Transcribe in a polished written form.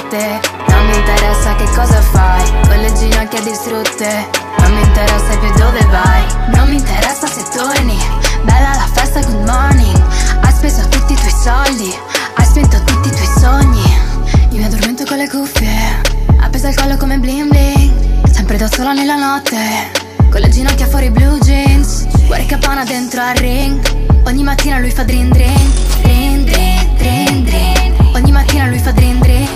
notte. Non mi interessa che cosa fai, con le ginocchia distrutte. Non mi interessa più dove vai, non mi interessa se torni. Bella la festa, good morning. Hai speso tutti i tuoi soldi, hai spento tutti i tuoi sogni. Io mi addormento con le cuffie, appesa al collo come bling bling, sempre da sola nella notte, con le ginocchia fuori blue jeans, cuore campana dentro al ring. Ogni mattina lui fa drin drin, drin drin, drin drin. Ogni mattina lui fa drin drin,